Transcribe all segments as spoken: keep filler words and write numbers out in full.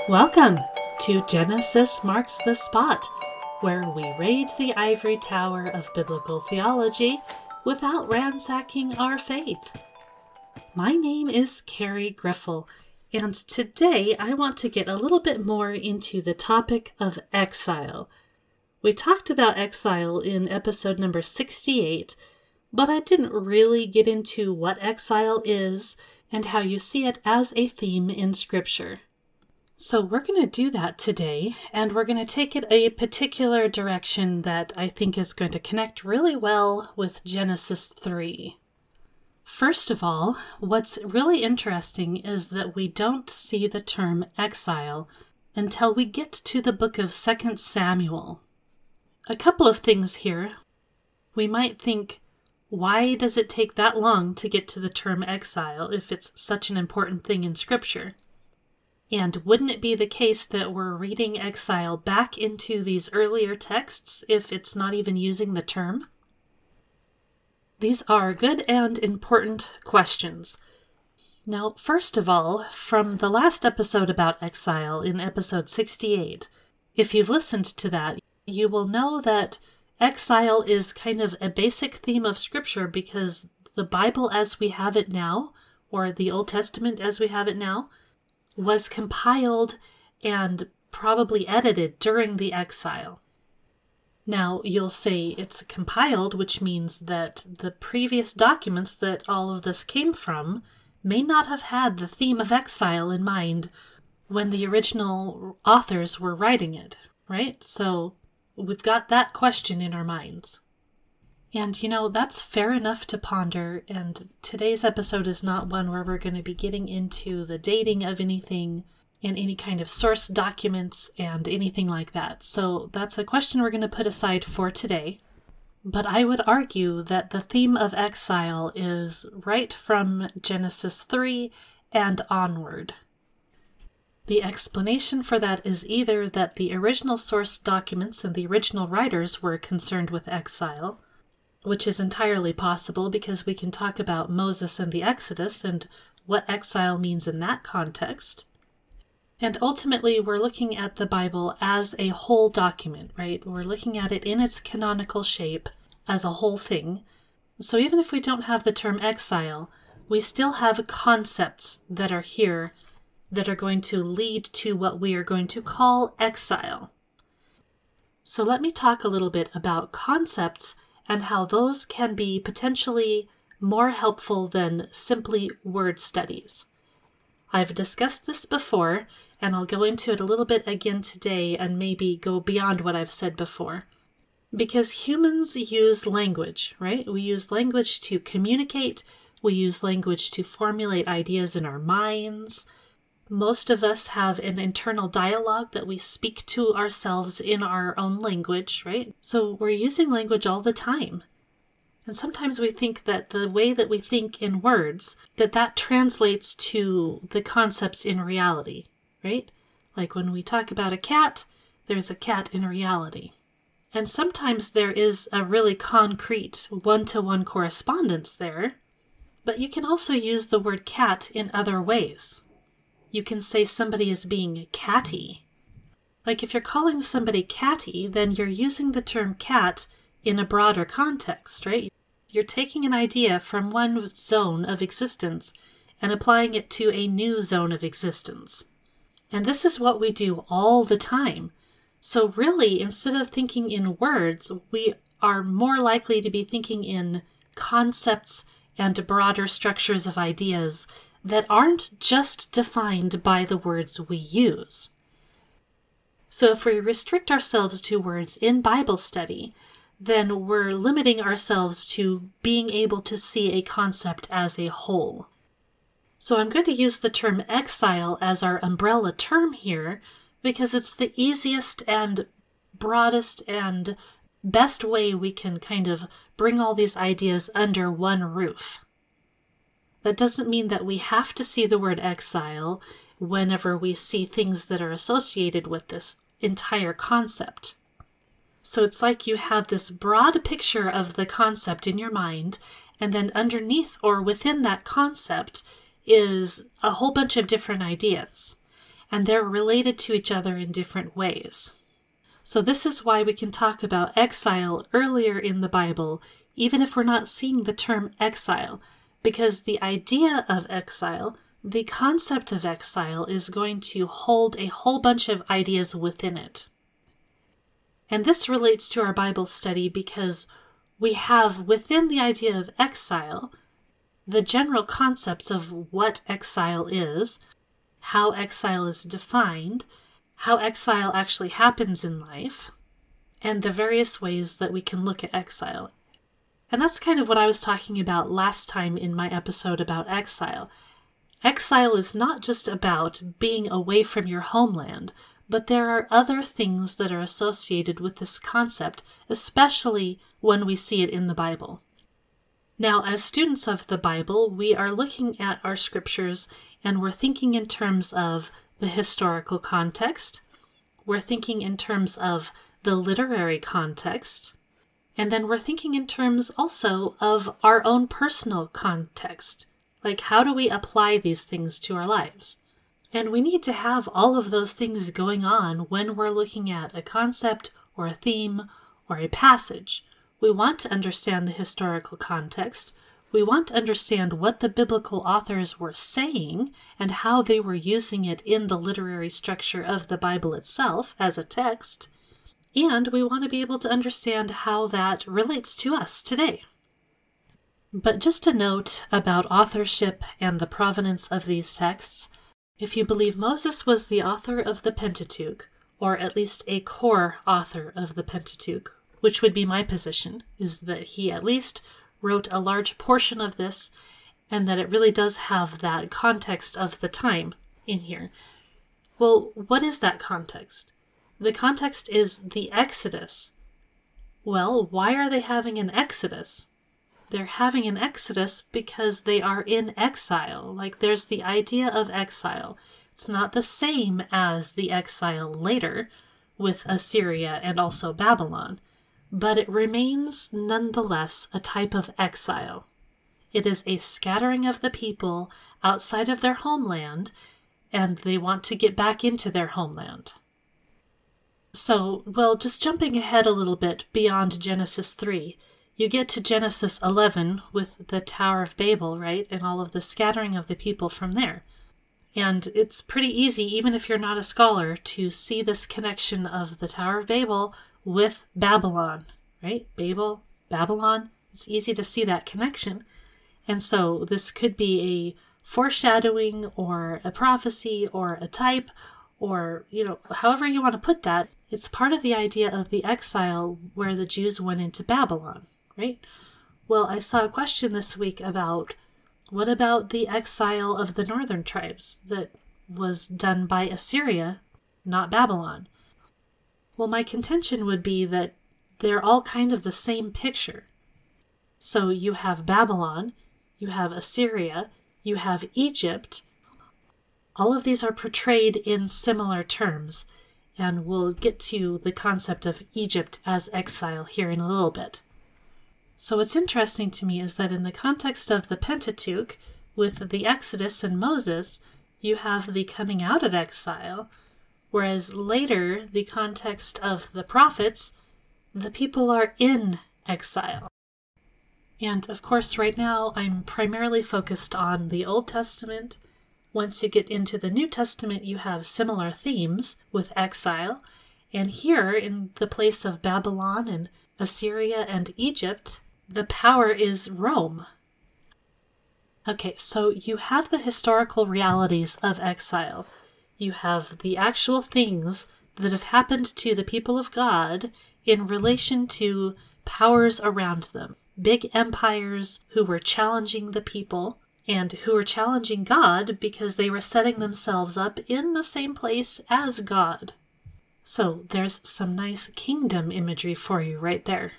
Welcome to Genesis Marks the Spot, where we raid the ivory tower of biblical theology without ransacking our faith. My name is Carrie Griffel, and today I want to get a little bit more into the topic of exile. We talked about exile in episode number sixty-eight, but I didn't really get into what exile is and how you see it as a theme in Scripture. So we're going to do that today, and we're going to take it a particular direction that I think is going to connect really well with Genesis three. First of all, what's really interesting is that we don't see the term exile until we get to the book of Second Samuel. A couple of things here. We might think, why does it take that long to get to the term exile if it's such an important thing in Scripture? And wouldn't it be the case that we're reading exile back into these earlier texts if it's not even using the term? These are good and important questions. Now, first of all, from the last episode about exile in episode sixty-eight, if you've listened to that, you will know that exile is kind of a basic theme of Scripture because the Bible as we have it now, or the Old Testament as we have it now, was compiled and probably edited during the exile. Now, you'll say it's compiled, which means that the previous documents that all of this came from may not have had the theme of exile in mind when the original authors were writing it, right? So we've got that question in our minds. And, you know, that's fair enough to ponder, and today's episode is not one where we're going to be getting into the dating of anything and any kind of source documents and anything like that. So that's a question we're going to put aside for today. But I would argue that the theme of exile is right from Genesis three and onward. The explanation for that is either that the original source documents and the original writers were concerned with exile, which is entirely possible because we can talk about Moses and the Exodus and what exile means in that context. And ultimately, we're looking at the Bible as a whole document, right? We're looking at it in its canonical shape as a whole thing. So even if we don't have the term exile, we still have concepts that are here that are going to lead to what we are going to call exile. So let me talk a little bit about concepts and how those can be potentially more helpful than simply word studies. I've discussed this before, and I'll go into it a little bit again today and maybe go beyond what I've said before. Because humans use language, right? We use language to communicate, we use language to formulate ideas in our minds. Most of us have an internal dialogue that we speak to ourselves in our own language, right? So we're using language all the time. And sometimes we think that the way that we think in words, that that translates to the concepts in reality, right? Like when we talk about a cat, there's a cat in reality. And sometimes there is a really concrete one-to-one correspondence there, but you can also use the word cat in other ways. You can say somebody is being catty. Like if you're calling somebody catty, then you're using the term cat in a broader context, right? You're taking an idea from one zone of existence and applying it to a new zone of existence. And this is what we do all the time. So really, instead of thinking in words, we are more likely to be thinking in concepts and broader structures of ideas that aren't just defined by the words we use. So if we restrict ourselves to words in Bible study, then we're limiting ourselves to being able to see a concept as a whole. So I'm going to use the term exile as our umbrella term here because it's the easiest and broadest and best way we can kind of bring all these ideas under one roof. That doesn't mean that we have to see the word exile whenever we see things that are associated with this entire concept. So it's like you have this broad picture of the concept in your mind, and then underneath or within that concept is a whole bunch of different ideas. and they're related to each other in different ways. So this is why we can talk about exile earlier in the Bible, even if we're not seeing the term exile, because the idea of exile, the concept of exile, is going to hold a whole bunch of ideas within it. And this relates to our Bible study because we have within the idea of exile the general concepts of what exile is, how exile is defined, how exile actually happens in life, and the various ways that we can look at exile. And that's kind of what I was talking about last time in my episode about exile. Exile is not just about being away from your homeland, but there are other things that are associated with this concept, especially when we see it in the Bible. Now, as students of the Bible, we are looking at our scriptures and we're thinking in terms of the historical context, we're thinking in terms of the literary context, and then we're thinking in terms also of our own personal context. Like, how do we apply these things to our lives? And we need to have all of those things going on when we're looking at a concept or a theme or a passage. We want to understand the historical context. We want to understand what the biblical authors were saying and how they were using it in the literary structure of the Bible itself as a text. And we want to be able to understand how that relates to us today. But just a note about authorship and the provenance of these texts. If you believe Moses was the author of the Pentateuch, or at least a core author of the Pentateuch, which would be my position, is that he at least wrote a large portion of this, and that it really does have that context of the time in here. Well, what is that context? The context is the Exodus. Well, why are they having an Exodus? They're having an Exodus because they are in exile. Like, there's the idea of exile. It's not the same as the exile later with Assyria and also Babylon, but it remains nonetheless a type of exile. It is a scattering of the people outside of their homeland, and they want to get back into their homeland. So, well, just jumping ahead a little bit beyond Genesis three, you get to Genesis eleven with the Tower of Babel, right? And all of the scattering of the people from there. And it's pretty easy, even if you're not a scholar, to see this connection of the Tower of Babel with Babylon, right? Babel, Babylon. It's easy to see that connection. And so this could be a foreshadowing or a prophecy or a type or, you know, however you want to put that. It's part of the idea of the exile where the Jews went into Babylon, right? Well, I saw a question this week about what about the exile of the northern tribes that was done by Assyria, not Babylon? Well, my contention would be that they're all kind of the same picture. So you have Babylon, you have Assyria, you have Egypt. All of these are portrayed in similar terms, and we'll get to the concept of Egypt as exile here in a little bit. So what's interesting to me is that in the context of the Pentateuch, with the Exodus and Moses, you have the coming out of exile, whereas later, the context of the prophets, the people are in exile. And of course, right now, I'm primarily focused on the Old Testament. Once you get into the New Testament, you have similar themes with exile. And here, in the place of Babylon and Assyria and Egypt, the power is Rome. Okay, so you have the historical realities of exile. You have the actual things that have happened to the people of God in relation to powers around them. Big empires who were challenging the people and who were challenging God because they were setting themselves up in the same place as God. So there's some nice kingdom imagery for you right there.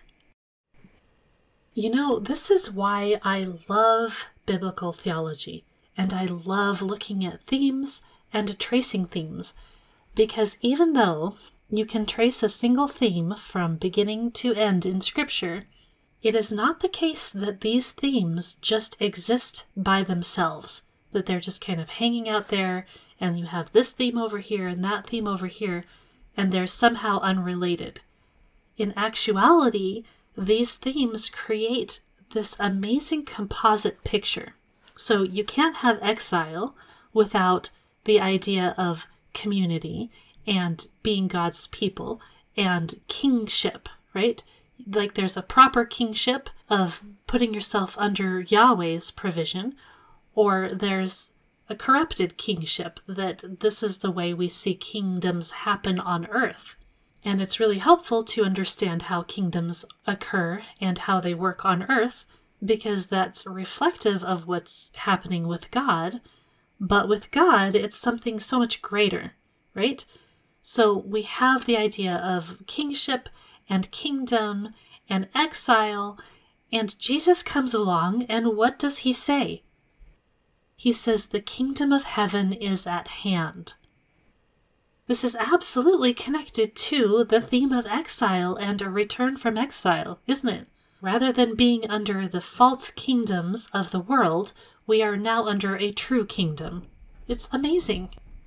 You know, this is why I love biblical theology, and I love looking at themes and tracing themes, because even though you can trace a single theme from beginning to end in Scripture, it is not the case that these themes just exist by themselves, that they're just kind of hanging out there and you have this theme over here and that theme over here, and they're somehow unrelated. In actuality, these themes create this amazing composite picture. So you can't have exile without the idea of community and being God's people and kingship, right? Like there's a proper kingship of putting yourself under Yahweh's provision, or there's a corrupted kingship that this is the way we see kingdoms happen on earth. And it's really helpful to understand how kingdoms occur and how they work on earth, because that's reflective of what's happening with God. But with God, it's something so much greater, right? So we have the idea of kingship and kingdom and exile, and Jesus comes along, and what does he say? He says, the kingdom of heaven is at hand. This is absolutely connected to the theme of exile and a return from exile, isn't it? Rather than being under the false kingdoms of the world, we are now under a true kingdom. It's amazing.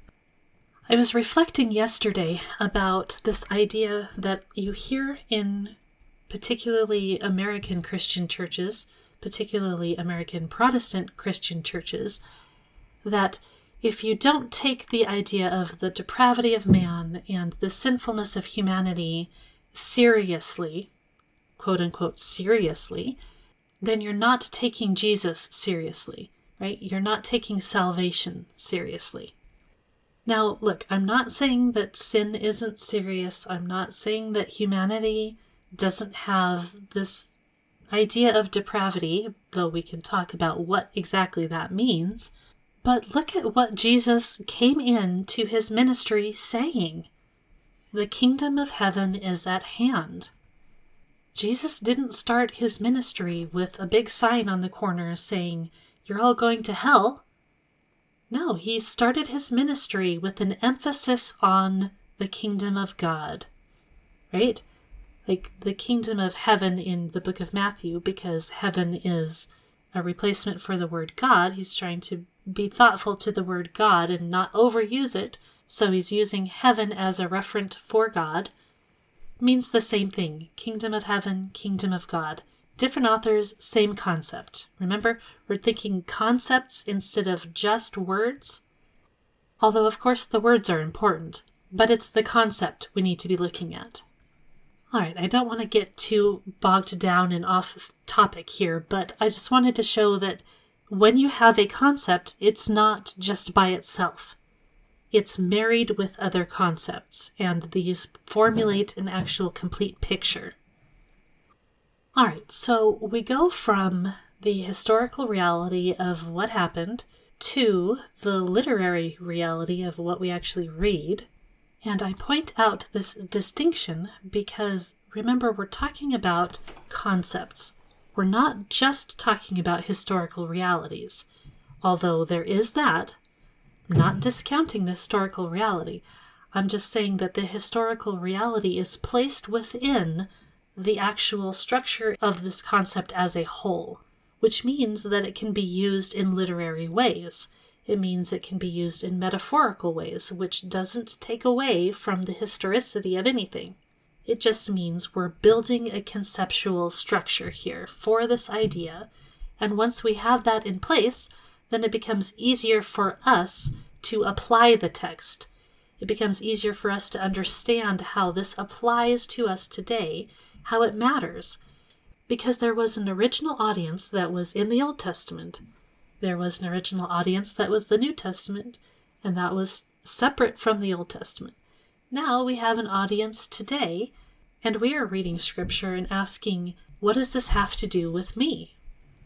I was reflecting yesterday about this idea that you hear in particularly American Christian churches, particularly American Protestant Christian churches, that if you don't take the idea of the depravity of man and the sinfulness of humanity seriously, quote unquote seriously, then you're not taking Jesus seriously, right? You're not taking salvation seriously. Now, look, I'm not saying that sin isn't serious. I'm not saying that humanity doesn't have this idea of depravity, though we can talk about what exactly that means. But look at what Jesus came into his ministry saying. The kingdom of heaven is at hand. Jesus didn't start his ministry with a big sign on the corner saying, you're all going to hell. No, he started his ministry with an emphasis on the kingdom of God, right? Like the kingdom of heaven in the book of Matthew, because heaven is a replacement for the word God. He's trying to be thoughtful to the word God and not overuse it. So he's using heaven as a referent for God. Means the same thing. Kingdom of heaven, kingdom of God. Different authors, same concept. Remember, we're thinking concepts instead of just words. Although, of course, the words are important, but it's the concept we need to be looking at. All right, I don't want to get too bogged down and off topic here, but I just wanted to show that when you have a concept, it's not just by itself. It's married with other concepts, and these formulate an actual complete picture. All right, so we go from the historical reality of what happened to the literary reality of what we actually read. And I point out this distinction because, remember, we're talking about concepts. We're not just talking about historical realities, although there is that. I'm not discounting the historical reality. I'm just saying that the historical reality is placed within the actual structure of this concept as a whole, which means that it can be used in literary ways. It means it can be used in metaphorical ways, which doesn't take away from the historicity of anything. It just means we're building a conceptual structure here for this idea, and once we have that in place, then it becomes easier for us to apply the text. It becomes easier for us to understand how this applies to us today, how it matters, because there was an original audience that was in the Old Testament. There was an original audience that was the New Testament, and that was separate from the Old Testament. Now we have an audience today, and we are reading Scripture and asking, what does this have to do with me?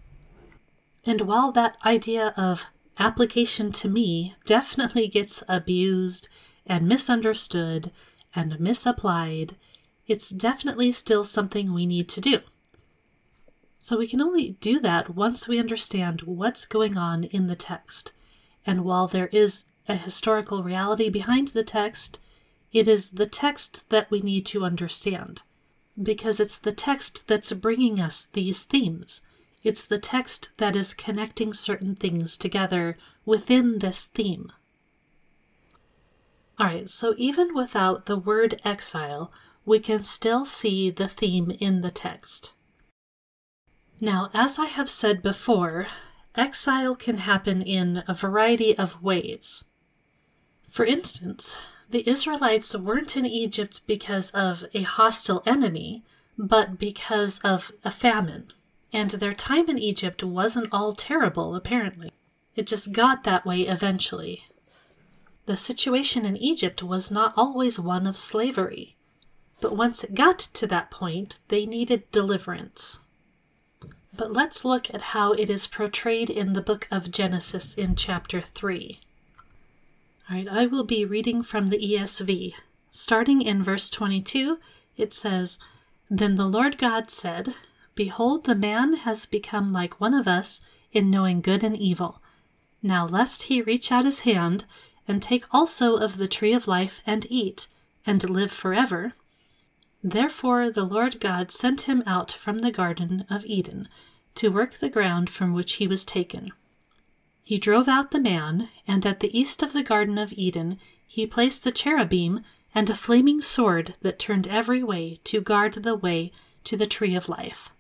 And while that idea of application to me definitely gets abused and misunderstood and misapplied, it's definitely still something we need to do. So we can only do that once we understand what's going on in the text. And while there is a historical reality behind the text, it is the text that we need to understand, because it's the text that's bringing us these themes. It's the text that is connecting certain things together within this theme. Alright, so even without the word exile, we can still see the theme in the text. Now, as I have said before, exile can happen in a variety of ways. For instance, the Israelites weren't in Egypt because of a hostile enemy, but because of a famine. And their time in Egypt wasn't all terrible, apparently. It just got that way eventually. The situation in Egypt was not always one of slavery, but once it got to that point, they needed deliverance. But let's look at how it is portrayed in the book of Genesis in chapter three. All right, I will be reading from the E S V. Starting in verse twenty-two, it says, "Then the Lord God said, 'Behold, the man has become like one of us in knowing good and evil. Now lest he reach out his hand, and take also of the tree of life, and eat, and live forever.' Therefore the Lord God sent him out from the Garden of Eden, to work the ground from which he was taken. He drove out the man, and at the east of the Garden of Eden he placed the cherubim and a flaming sword that turned every way to guard the way to the tree of life."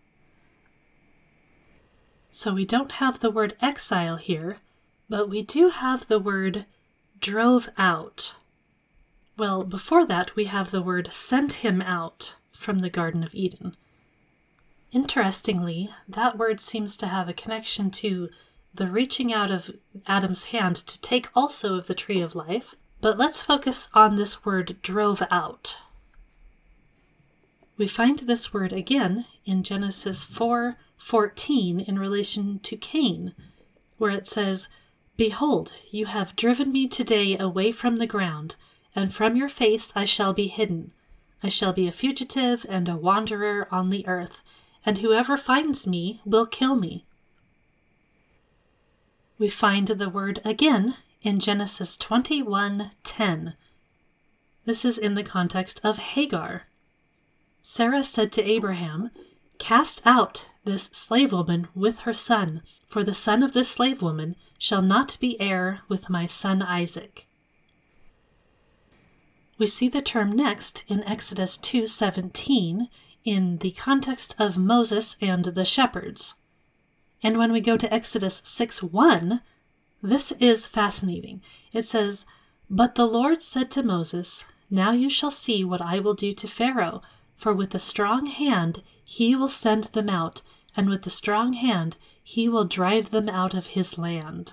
So we don't have the word exile here, but we do have the word drove out. Well, before that we have the word sent him out from the Garden of Eden. Interestingly, that word seems to have a connection to the reaching out of Adam's hand to take also of the tree of life, but let's focus on this word drove out. We find this word again in Genesis four fourteen in relation to Cain, where it says, "Behold, you have driven me today away from the ground, and from your face I shall be hidden. I shall be a fugitive and a wanderer on the earth, and whoever finds me will kill me." We find the word again in Genesis twenty-one ten. This is in the context of Hagar. Sarah said to Abraham, "Cast out this slave woman with her son, for the son of this slave woman shall not be heir with my son Isaac." We see the term next in Exodus two seventeen in the context of Moses and the shepherds. And when we go to Exodus six one, this is fascinating. It says, "But the Lord said to Moses, 'Now you shall see what I will do to Pharaoh, for with a strong hand he will send them out, and with a strong hand he will drive them out of his land.'"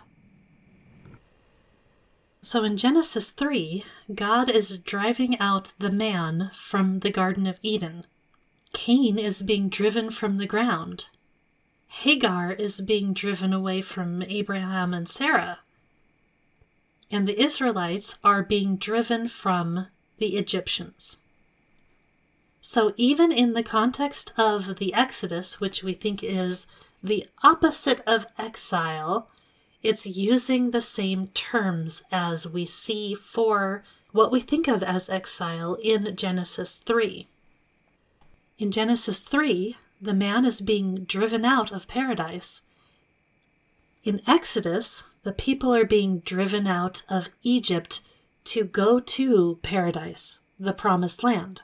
So in Genesis three, God is driving out the man from the Garden of Eden. Cain is being driven from the ground. Hagar is being driven away from Abraham and Sarah. And the Israelites are being driven from the Egyptians. So even in the context of the Exodus, which we think is the opposite of exile, it's using the same terms as we see for what we think of as exile in Genesis three. In Genesis three, the man is being driven out of paradise. In Exodus, the people are being driven out of Egypt to go to paradise, the promised land.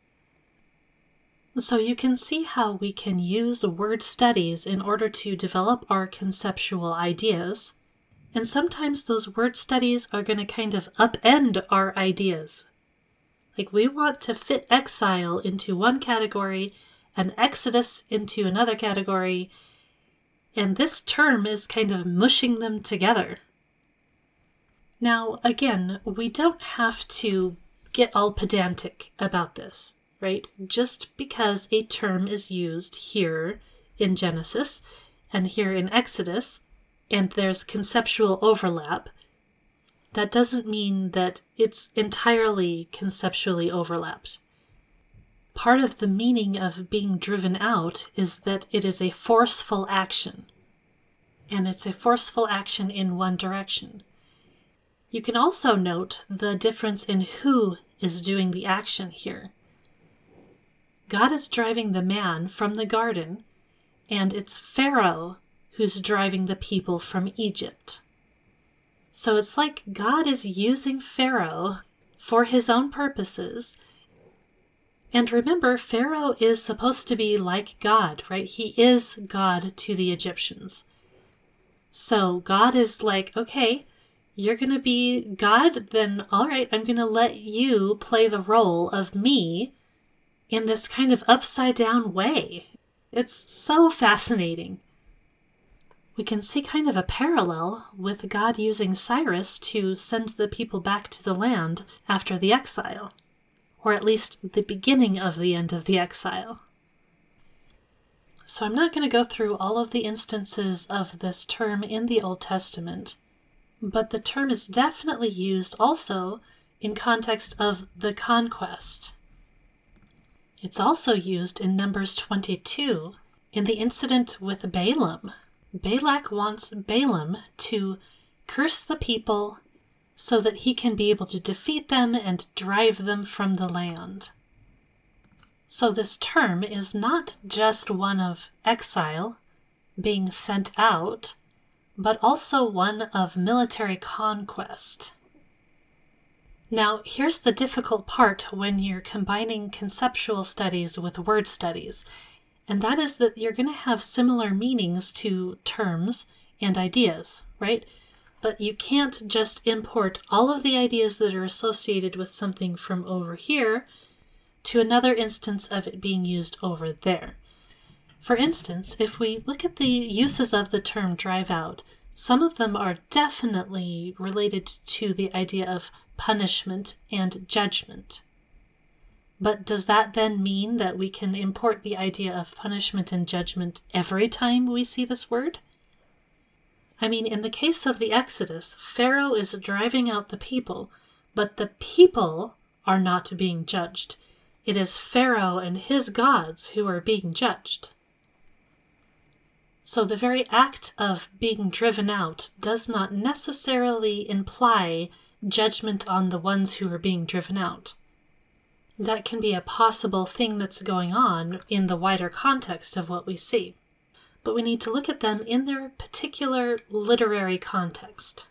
So you can see how we can use word studies in order to develop our conceptual ideas. And sometimes those word studies are going to kind of upend our ideas. Like we want to fit exile into one category and Exodus into another category, and this term is kind of mushing them together. Now, again, we don't have to get all pedantic about this, right? Just because a term is used here in Genesis and here in Exodus, and there's conceptual overlap, that doesn't mean that it's entirely conceptually overlapped. Part of the meaning of being driven out is that it is a forceful action, and it's a forceful action in one direction. You can also note the difference in who is doing the action here. God is driving the man from the garden, and it's Pharaoh who's driving the people from Egypt. So it's like God is using Pharaoh for his own purposes. And remember, Pharaoh is supposed to be like God, right? He is God to the Egyptians. So God is like, okay, you're going to be God, then all right, I'm going to let you play the role of me in this kind of upside down way. It's so fascinating. We can see kind of a parallel with God using Cyrus to send the people back to the land after the exile, or at least the beginning of the end of the exile. So I'm not going to go through all of the instances of this term in the Old Testament, but the term is definitely used also in context of the conquest. It's also used in Numbers twenty-two in the incident with Balaam. Balak wants Balaam to curse the people so that he can be able to defeat them and drive them from the land. So this term is not just one of exile, being sent out, but also one of military conquest. Now, here's the difficult part when you're combining conceptual studies with word studies, and that is that you're going to have similar meanings to terms and ideas, right? But you can't just import all of the ideas that are associated with something from over here to another instance of it being used over there. For instance, if we look at the uses of the term drive out, some of them are definitely related to the idea of punishment and judgment. But does that then mean that we can import the idea of punishment and judgment every time we see this word? I mean, in the case of the Exodus, Pharaoh is driving out the people, but the people are not being judged. It is Pharaoh and his gods who are being judged. So the very act of being driven out does not necessarily imply judgment on the ones who are being driven out. That can be a possible thing that's going on in the wider context of what we see. But we need to look at them in their particular literary context.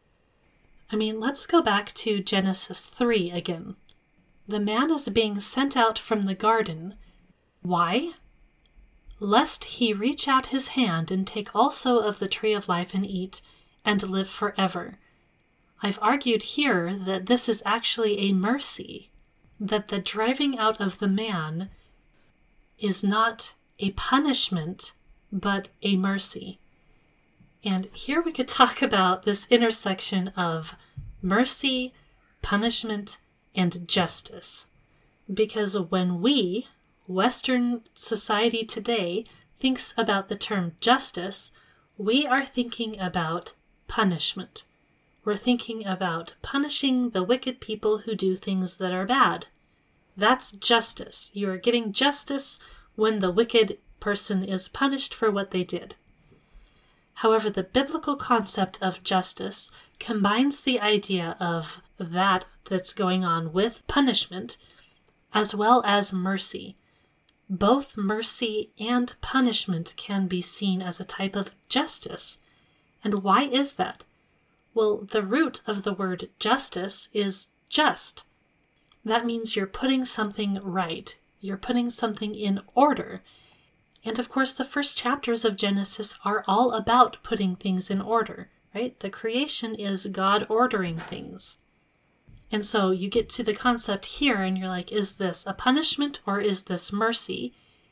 I mean, let's go back to Genesis three again. The man is being sent out from the garden. Why? Lest he reach out his hand and take also of the tree of life and eat, and live forever. I've argued here that this is actually a mercy, that the driving out of the man is not a punishment, but a mercy. And here we could talk about this intersection of mercy, punishment, and justice. Because when we, Western society today, thinks about the term justice, we are thinking about punishment. We're thinking about punishing the wicked people who do things that are bad. That's justice. You are getting justice when the wicked person is punished for what they did. However, the biblical concept of justice combines the idea of that that's going on with punishment, as well as mercy. Both mercy and punishment can be seen as a type of justice. And why is that? Well, the root of the word justice is just. That means you're putting something right. You're putting something in order. And of course, the first chapters of Genesis are all about putting things in order, right? The creation is God ordering things. And so you get to the concept here and you're like, is this a punishment or is this mercy?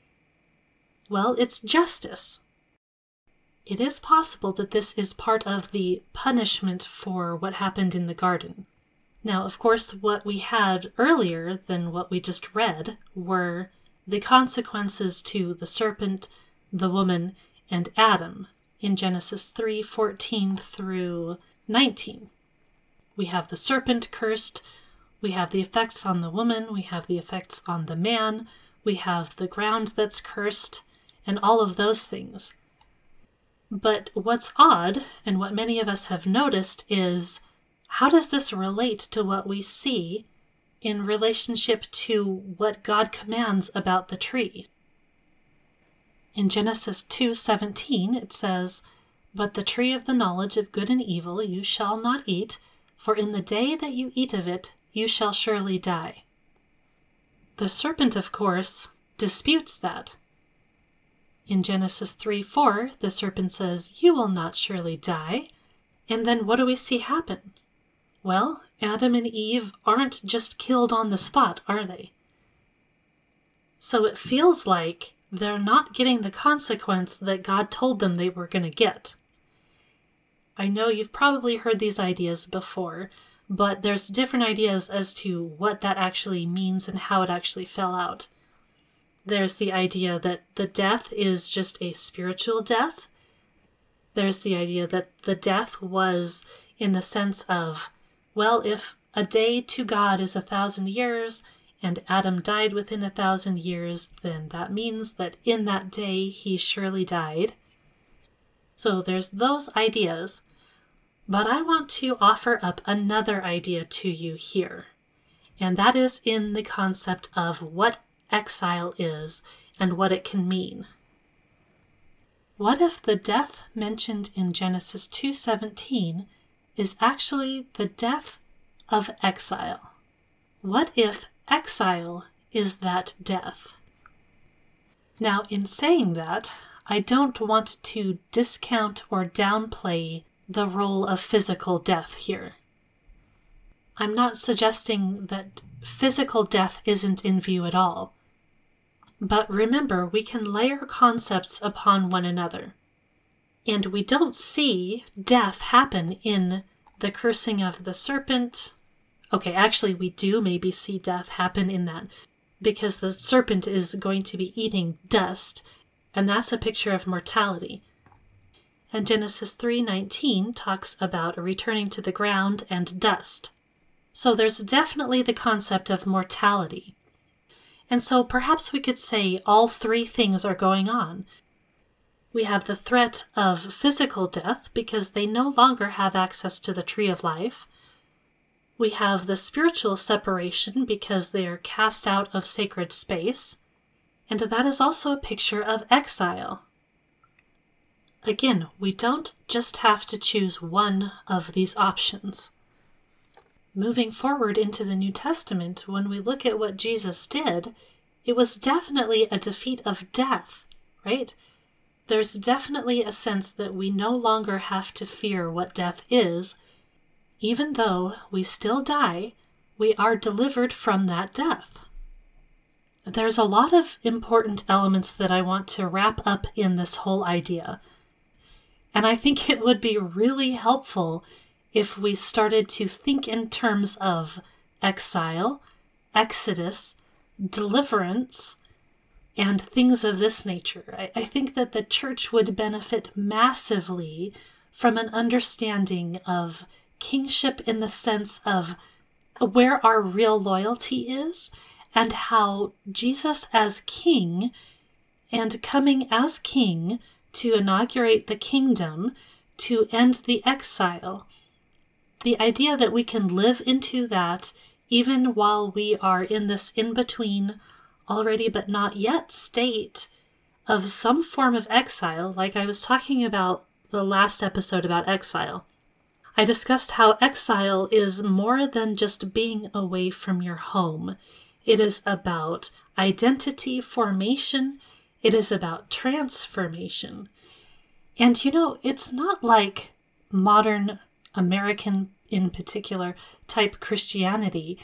Well, it's justice. It is possible that this is part of the punishment for what happened in the garden. Now, of course, what we had earlier than what we just read were the consequences to the serpent, the woman, and Adam in Genesis three fourteen through nineteen. We have the serpent cursed, we have the effects on the woman, we have the effects on the man, we have the ground that's cursed, and all of those things. But what's odd, and what many of us have noticed, is how does this relate to what we see in relationship to what God commands about the tree? In Genesis two seventeen it says, "But the tree of the knowledge of good and evil you shall not eat, for in the day that you eat of it you shall surely die. The serpent, of course, disputes that. In Genesis three four, the serpent says, you will not surely die. And then what do we see happen? Well, Adam and Eve aren't just killed on the spot, are they? So it feels like they're not getting the consequence that God told them they were going to get. I know you've probably heard these ideas before, but there's different ideas as to what that actually means and how it actually fell out. There's the idea that the death is just a spiritual death. There's the idea that the death was in the sense of, well, if a day to God is a thousand years, and Adam died within a thousand years, then that means that in that day he surely died. So there's those ideas. But I want to offer up another idea to you here. And that is in the concept of what exile is and what it can mean. What if the death mentioned in Genesis two seventeen is actually the death of exile? What if exile is that death? Now, in saying that, I don't want to discount or downplay the role of physical death here. I'm not suggesting that physical death isn't in view at all. But remember, we can layer concepts upon one another. And we don't see death happen in the cursing of the serpent. Okay, actually we do maybe see death happen in that, because the serpent is going to be eating dust, and that's a picture of mortality. And Genesis three nineteen talks about returning to the ground and dust. So there's definitely the concept of mortality. And so perhaps we could say all three things are going on. We have the threat of physical death because they no longer have access to the tree of life. We have the spiritual separation because they are cast out of sacred space. And that is also a picture of exile. Again, we don't just have to choose one of these options. Moving forward into the New Testament, when we look at what Jesus did, it was definitely a defeat of death, right? There's definitely a sense that we no longer have to fear what death is. Even though we still die, we are delivered from that death. There's a lot of important elements that I want to wrap up in this whole idea. And I think it would be really helpful if we started to think in terms of exile, exodus, deliverance, and things of this nature. I, I think that the church would benefit massively from an understanding of kingship in the sense of where our real loyalty is, and how Jesus as king and coming as king to inaugurate the kingdom, to end the exile, the idea that we can live into that even while we are in this in-between, already but not yet state of some form of exile, like I was talking about the last episode about exile. I discussed how exile is more than just being away from your home. It is about identity formation. It is about transformation. And you know, it's not like modern American, in particular, type Christianity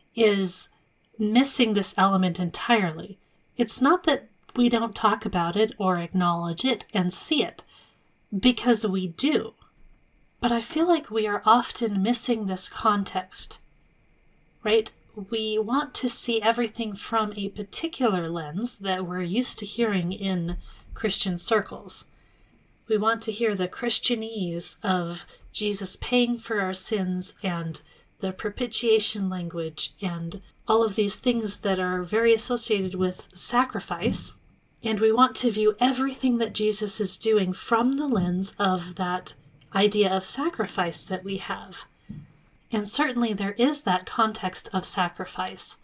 is missing this element entirely. It's not that we don't talk about it or acknowledge it and see it, because we do. But I feel like we are often missing this context, right? We want to see everything from a particular lens that we're used to hearing in Christian circles. We want to hear the Christianese of Jesus paying for our sins and the propitiation language and all of these things that are very associated with sacrifice. And we want to view everything that Jesus is doing from the lens of that idea of sacrifice that we have. And certainly there is that context of sacrifice.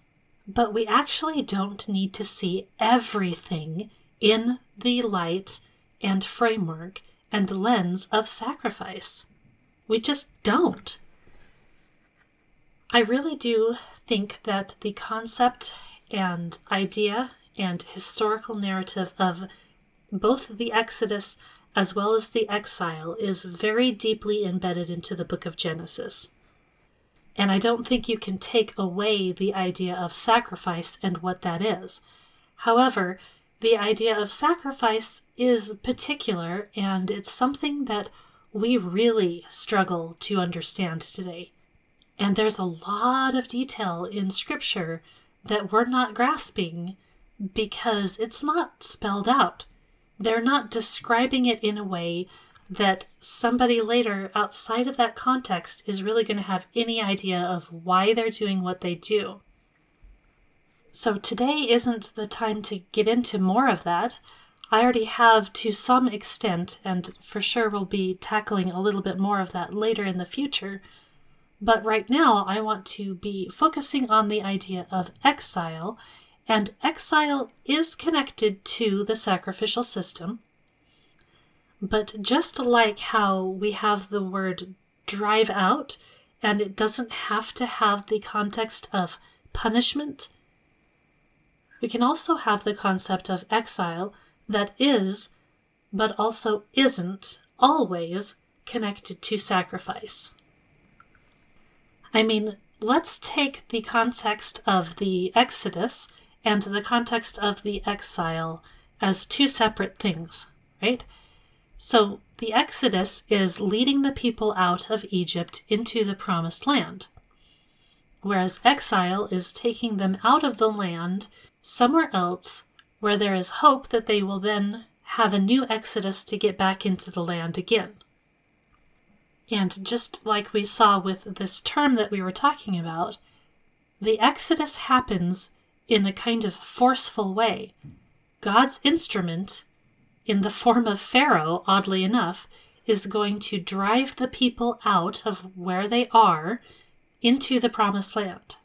But we actually don't need to see everything in the light and framework and lens of sacrifice. We just don't. I really do think that the concept and idea and historical narrative of both the Exodus as well as the exile is very deeply embedded into the book of Genesis. And I don't think you can take away the idea of sacrifice and what that is. However, the idea of sacrifice is particular, and it's something that we really struggle to understand today. And there's a lot of detail in Scripture that we're not grasping because it's not spelled out. They're not describing it in a way that somebody later outside of that context is really going to have any idea of why they're doing what they do. So today isn't the time to get into more of that. I already have to some extent, and for sure we'll be tackling a little bit more of that later in the future. But right now I want to be focusing on the idea of exile, and exile is connected to the sacrificial system. But just like how we have the word drive out, and it doesn't have to have the context of punishment, we can also have the concept of exile that is, but also isn't, always connected to sacrifice. I mean, let's take the context of the Exodus and the context of the exile as two separate things, right? So the Exodus is leading the people out of Egypt into the promised land, whereas exile is taking them out of the land somewhere else where there is hope that they will then have a new Exodus to get back into the land again. And just like we saw with this term that we were talking about, the Exodus happens in a kind of forceful way. God's instrument, in the form of Pharaoh, oddly enough, is going to drive the people out of where they are into the promised land.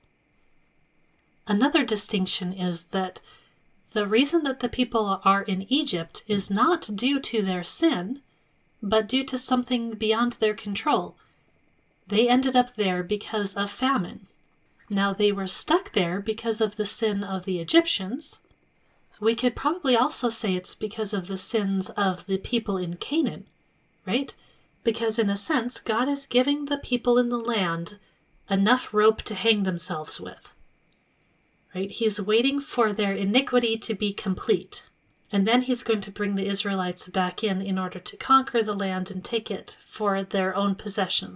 Another distinction is that the reason that the people are in Egypt is not due to their sin, but due to something beyond their control. They ended up there because of famine. Now, they were stuck there because of the sin of the Egyptians. We could probably also say it's because of the sins of the people in Canaan, right? Because in a sense, God is giving the people in the land enough rope to hang themselves with, right? He's waiting for their iniquity to be complete. And then he's going to bring the Israelites back in in order to conquer the land and take it for their own possession.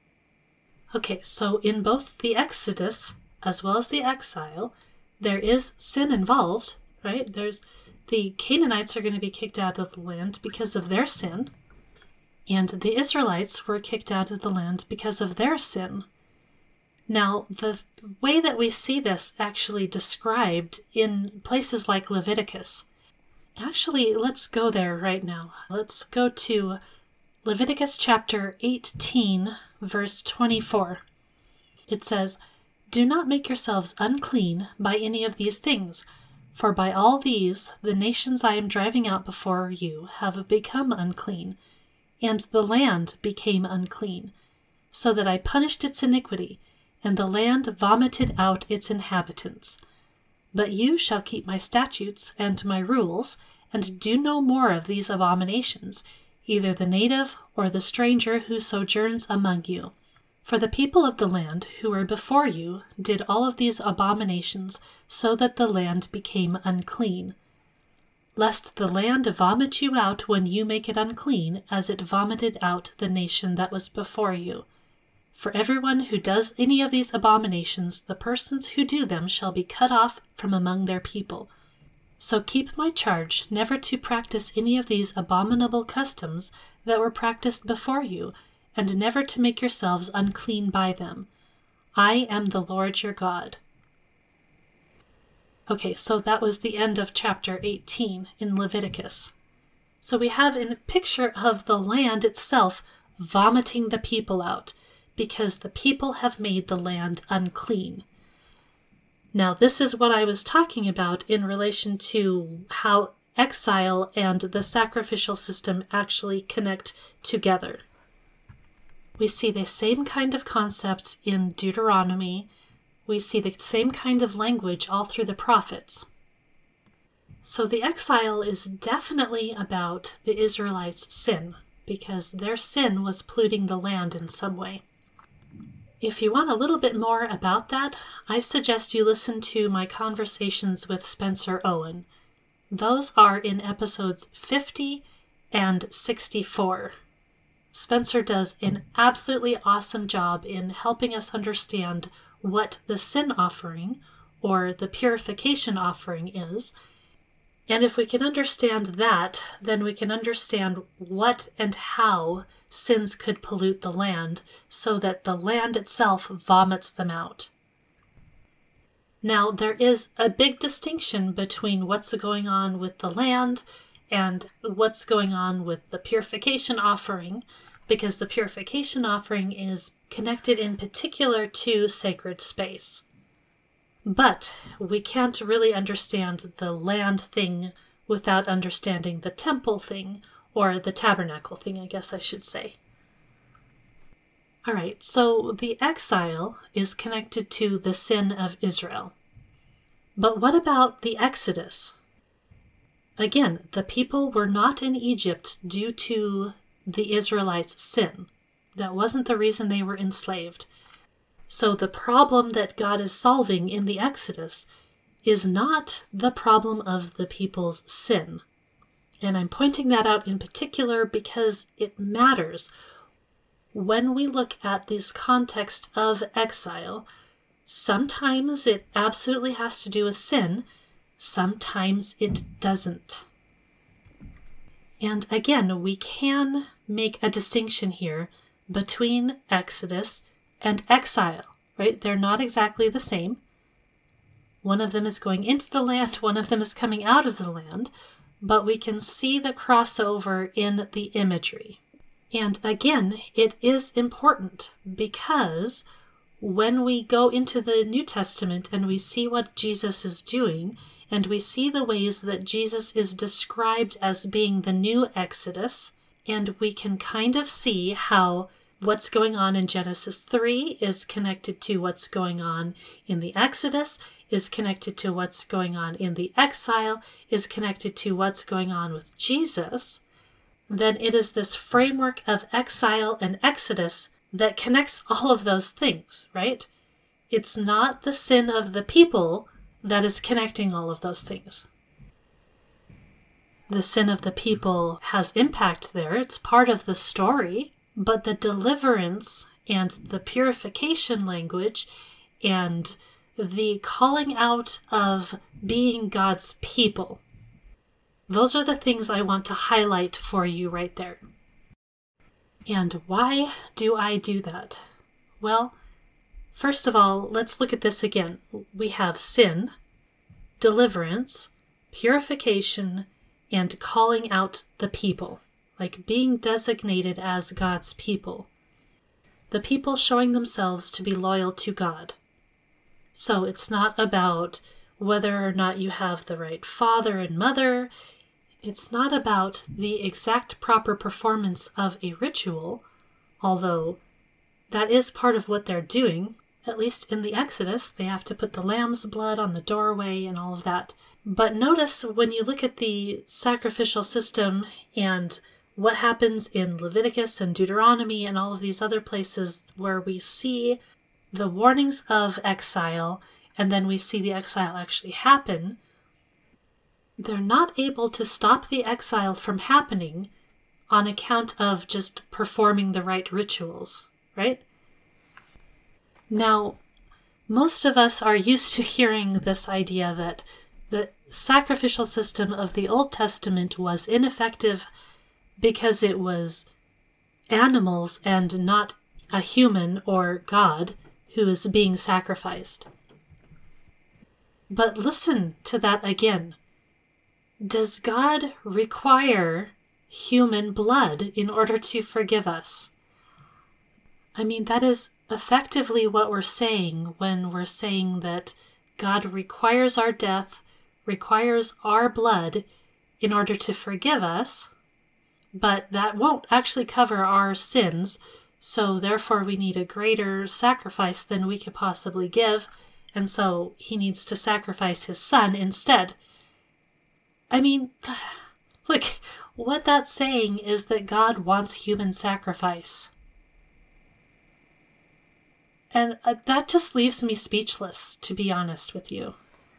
Okay, so in both the Exodus as well as the exile, there is sin involved, right? There's the Canaanites are going to be kicked out of the land because of their sin, and the Israelites were kicked out of the land because of their sin. Now, the way that we see this actually described in places like Leviticus, actually, let's go there right now. Let's go to Leviticus chapter eighteen, verse twenty-four. It says, "Do not make yourselves unclean by any of these things, for by all these the nations I am driving out before you have become unclean, and the land became unclean, so that I punished its iniquity, and the land vomited out its inhabitants. But you shall keep my statutes and my rules, and do no more of these abominations, either the native or the stranger who sojourns among you. For the people of the land who were before you did all of these abominations, so that the land became unclean. Lest the land vomit you out when you make it unclean, as it vomited out the nation that was before you. For everyone who does any of these abominations, the persons who do them shall be cut off from among their people. So keep my charge never to practice any of these abominable customs that were practiced before you, and never to make yourselves unclean by them. I am the Lord your God." Okay, so that was the end of chapter eighteen in Leviticus. So we have a picture of the land itself vomiting the people out, because the people have made the land unclean. Now, this is what I was talking about in relation to how exile and the sacrificial system actually connect together. We see the same kind of concept in Deuteronomy. We see the same kind of language all through the prophets. So the exile is definitely about the Israelites' sin, because their sin was polluting the land in some way. If you want a little bit more about that, I suggest you listen to my conversations with Spencer Owen. Those are in episodes fifty and sixty-four. Spencer does an absolutely awesome job in helping us understand what the sin offering, or the purification offering, is. And if we can understand that, then we can understand what and how sins could pollute the land so that the land itself vomits them out. Now, there is a big distinction between what's going on with the land and what's going on with the purification offering, because the purification offering is connected in particular to sacred space. But we can't really understand the land thing without understanding the temple thing, or the tabernacle thing, I guess I should say. All right, so the exile is connected to the sin of Israel. But what about the Exodus? Again, the people were not in Egypt due to the Israelites' sin. That wasn't the reason they were enslaved. So the problem that God is solving in the Exodus is not the problem of the people's sin. And I'm pointing that out in particular because it matters. When we look at this context of exile, sometimes it absolutely has to do with sin, sometimes it doesn't. And again, we can make a distinction here between Exodus and exile, right? They're not exactly the same. One of them is going into the land, one of them is coming out of the land, but we can see the crossover in the imagery. And again, it is important because when we go into the New Testament and we see what Jesus is doing, and we see the ways that Jesus is described as being the new Exodus, and we can kind of see how what's going on in Genesis three is connected to what's going on in the Exodus, is connected to what's going on in the exile, is connected to what's going on with Jesus, then it is this framework of exile and Exodus that connects all of those things, right? It's not the sin of the people that is connecting all of those things. The sin of the people has impact there. It's part of the story. But the deliverance and the purification language and the calling out of being God's people, those are the things I want to highlight for you right there. And why do I do that? Well, first of all, let's look at this again. We have sin, deliverance, purification, and calling out the people. Like being designated as God's people. The people showing themselves to be loyal to God. So it's not about whether or not you have the right father and mother. It's not about the exact proper performance of a ritual, although that is part of what they're doing. At least in the Exodus, they have to put the lamb's blood on the doorway and all of that. But notice when you look at the sacrificial system and what happens in Leviticus and Deuteronomy and all of these other places where we see the warnings of exile and then we see the exile actually happen, they're not able to stop the exile from happening on account of just performing the right rituals, right? Now, most of us are used to hearing this idea that the sacrificial system of the Old Testament was ineffective because it was animals and not a human or God who is being sacrificed. But listen to that again. Does God require human blood in order to forgive us? I mean, that is effectively what we're saying when we're saying that God requires our death, requires our blood in order to forgive us, but that won't actually cover our sins, So therefore we need a greater sacrifice than we could possibly give, and so he needs to sacrifice his son instead. I mean, like, what that's saying is that God wants human sacrifice. And uh, that just leaves me speechless, to be honest with you.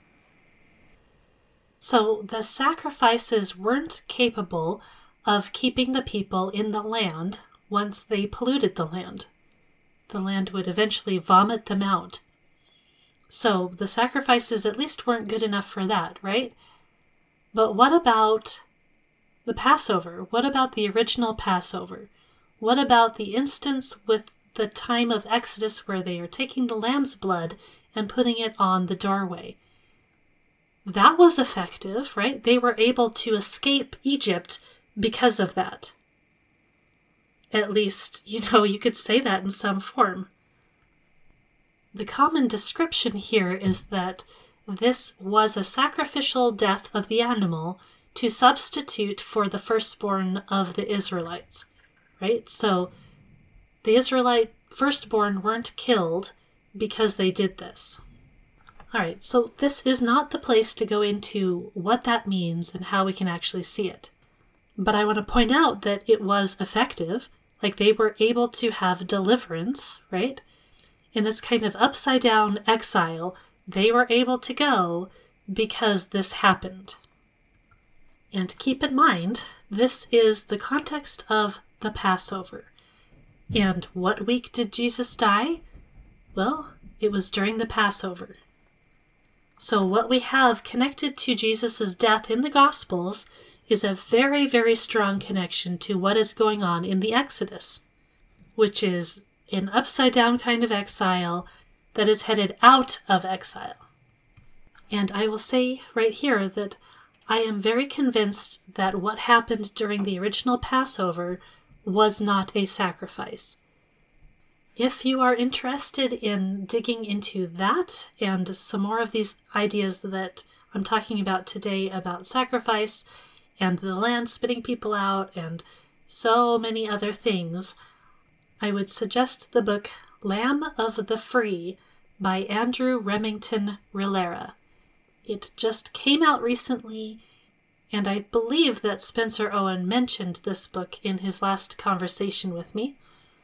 So the sacrifices weren't capable of keeping the people in the land once they polluted the land. The land would eventually vomit them out. So the sacrifices at least weren't good enough for that, right? But what about the Passover? What about the original Passover? What about the instance with the time of Exodus where they are taking the lamb's blood and putting it on the doorway? That was effective, right? They were able to escape Egypt because of that. At least, you know, you could say that in some form. The common description here is that this was a sacrificial death of the animal to substitute for the firstborn of the Israelites, right? So the Israelite firstborn weren't killed because they did this. All right, so this is not the place to go into what that means and how we can actually see it. But I want to point out that it was effective. Like, they were able to have deliverance, right? In this kind of upside down exile, they were able to go because this happened. And keep in mind, this is the context of the Passover. And what week did Jesus die? Well, it was during the Passover. So what we have connected to Jesus' death in the Gospels is a very, very strong connection to what is going on in the Exodus, which is an upside-down kind of exile that is headed out of exile. And I will say right here that I am very convinced that what happened during the original Passover was not a sacrifice. If you are interested in digging into that and some more of these ideas that I'm talking about today about sacrifice and the land spitting people out and so many other things, I would suggest the book Lamb of the Free by Andrew Remington Rillera. It just came out recently, and I believe that Spencer Owen mentioned this book in his last conversation with me.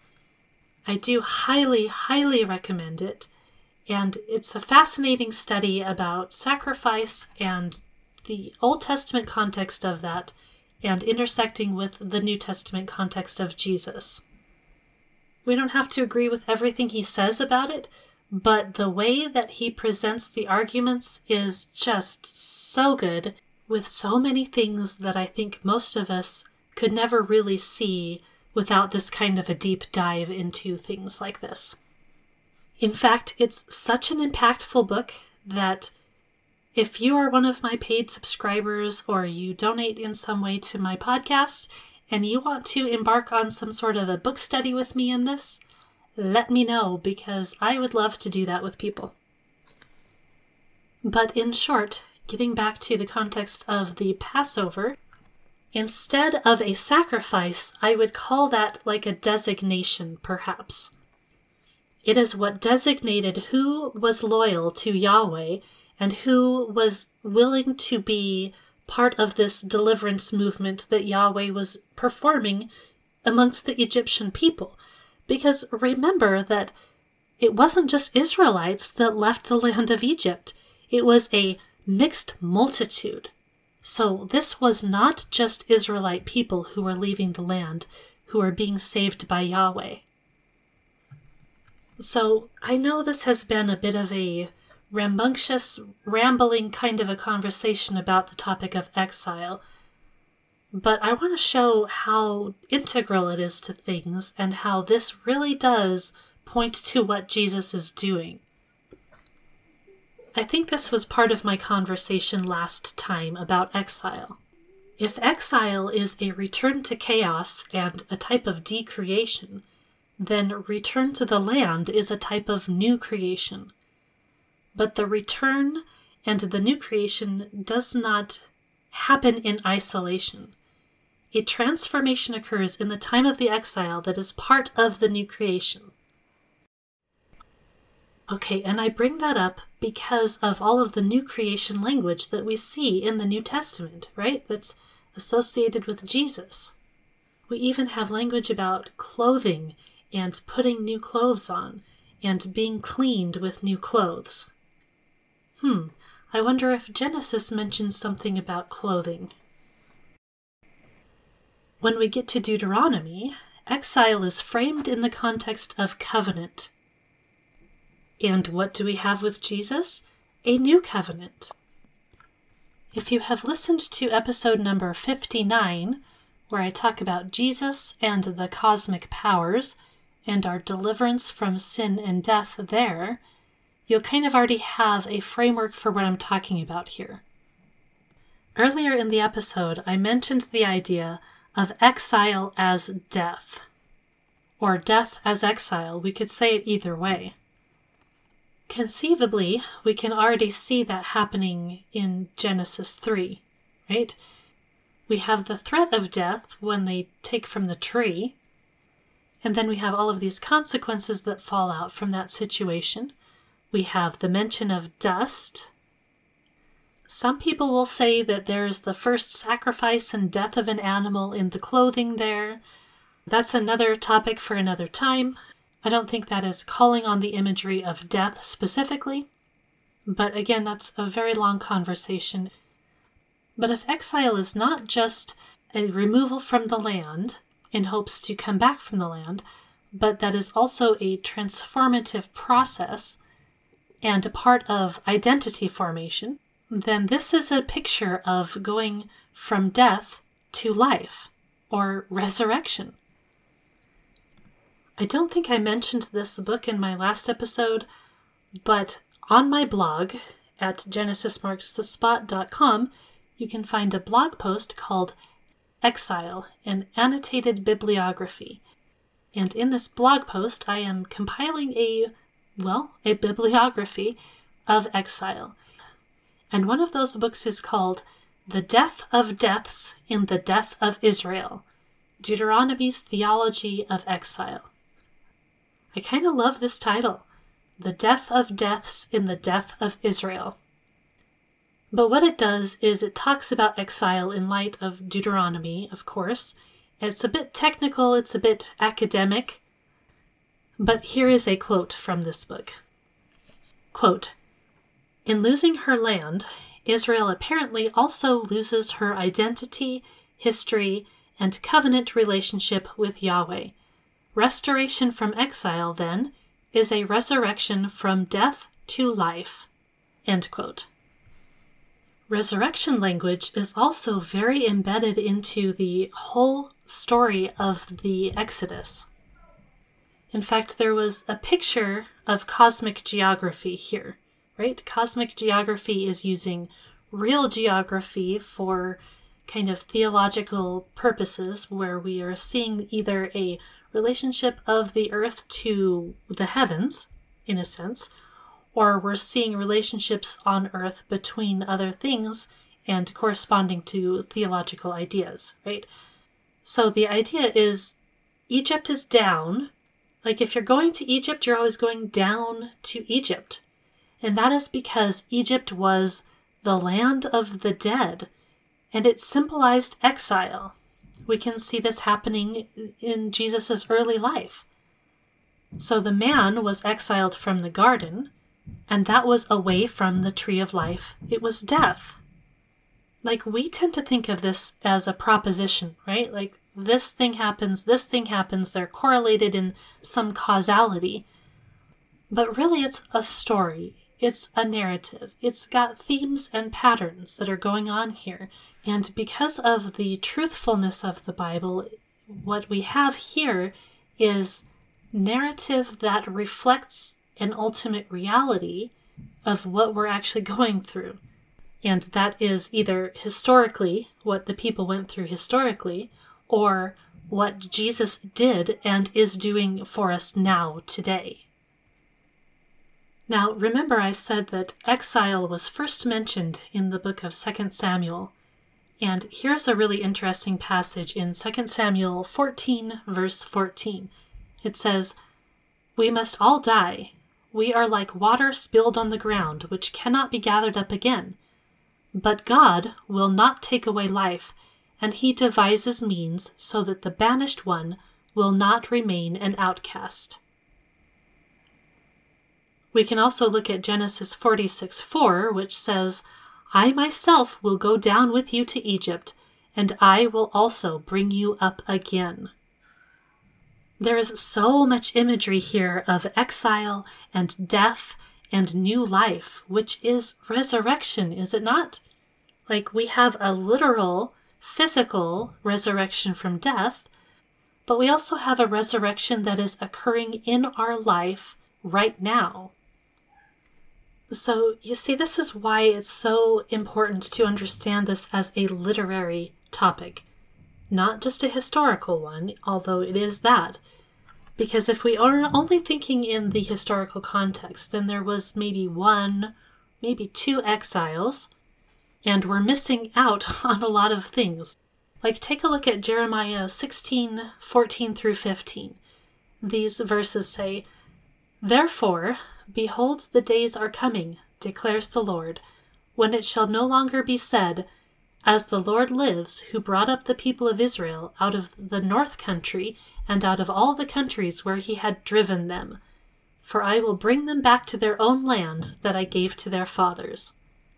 I do highly, highly recommend it, and it's a fascinating study about sacrifice and the Old Testament context of that, and intersecting with the New Testament context of Jesus. We don't have to agree with everything he says about it, but the way that he presents the arguments is just so good, with so many things that I think most of us could never really see without this kind of a deep dive into things like this. In fact, it's such an impactful book that if you are one of my paid subscribers or you donate in some way to my podcast and you want to embark on some sort of a book study with me in this, let me know, because I would love to do that with people. But in short, getting back to the context of the Passover, instead of a sacrifice, I would call that like a designation, perhaps. It is what designated who was loyal to Yahweh and who was willing to be part of this deliverance movement that Yahweh was performing amongst the Egyptian people. Because remember that it wasn't just Israelites that left the land of Egypt. It was a mixed multitude. So this was not just Israelite people who were leaving the land, who were being saved by Yahweh. So I know this has been a bit of a rambunctious, rambling kind of a conversation about the topic of exile, but I want to show how integral it is to things and how this really does point to what Jesus is doing. I think this was part of my conversation last time about exile. If exile is a return to chaos and a type of decreation, then return to the land is a type of new creation. But the return and the new creation does not happen in isolation. A transformation occurs in the time of the exile that is part of the new creation. Okay, and I bring that up because of all of the new creation language that we see in the New Testament, right? That's associated with Jesus. We even have language about clothing and putting new clothes on and being cleaned with new clothes. Hmm, I wonder if Genesis mentions something about clothing. When we get to Deuteronomy, exile is framed in the context of covenant. And what do we have with Jesus? A new covenant. If you have listened to episode number fifty-nine, where I talk about Jesus and the cosmic powers and our deliverance from sin and death there, you'll kind of already have a framework for what I'm talking about here. Earlier in the episode, I mentioned the idea of exile as death, or death as exile. We could say it either way. Conceivably, we can already see that happening in Genesis three, right? We have the threat of death when they take from the tree, and then we have all of these consequences that fall out from that situation. We have the mention of dust. Some people will say that there's the first sacrifice and death of an animal in the clothing there. That's another topic for another time. I don't think that is calling on the imagery of death specifically, but again, that's a very long conversation. But if exile is not just a removal from the land in hopes to come back from the land, but that is also a transformative process and a part of identity formation, then this is a picture of going from death to life, or resurrection. I don't think I mentioned this book in my last episode, but on my blog at genesis marks the spot dot com, you can find a blog post called Exile, an Annotated Bibliography. And in this blog post, I am compiling a, well, a bibliography of exile. And one of those books is called The Death of Deaths in the Death of Israel, Deuteronomy's Theology of Exile. I kind of love this title, The Death of Deaths in the Death of Israel. But what it does is it talks about exile in light of Deuteronomy, of course. It's a bit technical, it's a bit academic, but here is a quote from this book. Quote, "In losing her land, Israel apparently also loses her identity, history, and covenant relationship with Yahweh. Restoration from exile, then, is a resurrection from death to life." End quote. Resurrection language is also very embedded into the whole story of the Exodus. In fact, there was a picture of cosmic geography here, right? Cosmic geography is using real geography for kind of theological purposes, where we are seeing either a relationship of the earth to the heavens, in a sense, or we're seeing relationships on earth between other things and corresponding to theological ideas, right? So the idea is Egypt is down. Like if you're going to Egypt, you're always going down to Egypt. And that is because Egypt was the land of the dead, and it symbolized exile. We can see this happening in Jesus' early life. So the man was exiled from the garden, and that was away from the tree of life. It was death. Like, we tend to think of this as a proposition, right? Like, this thing happens, this thing happens, they're correlated in some causality. But really, it's a story. It's a narrative. It's got themes and patterns that are going on here. And because of the truthfulness of the Bible, what we have here is narrative that reflects an ultimate reality of what we're actually going through. And that is either historically, what the people went through historically, or what Jesus did and is doing for us now, today. Now, remember I said that exile was first mentioned in the book of Second Samuel, And here's a really interesting passage in Second Samuel fourteen, verse fourteen. It says, "We must all die. We are like water spilled on the ground, which cannot be gathered up again. But God will not take away life, and he devises means so that the banished one will not remain an outcast." We can also look at Genesis forty-six four, which says, "I myself will go down with you to Egypt, and I will also bring you up again." There is so much imagery here of exile and death and new life, which is resurrection, is it not? Like, we have a literal, physical resurrection from death, but we also have a resurrection that is occurring in our life right now. So, you see, this is why it's so important to understand this as a literary topic, not just a historical one, although it is that. Because if we are only thinking in the historical context, then there was maybe one, maybe two exiles, and we're missing out on a lot of things. Like, take a look at Jeremiah sixteen, fourteen through fifteen. These verses say, "Therefore, behold, the days are coming, declares the Lord, when it shall no longer be said, As the Lord lives, who brought up the people of Israel out of the north country and out of all the countries where he had driven them. For I will bring them back to their own land that I gave to their fathers."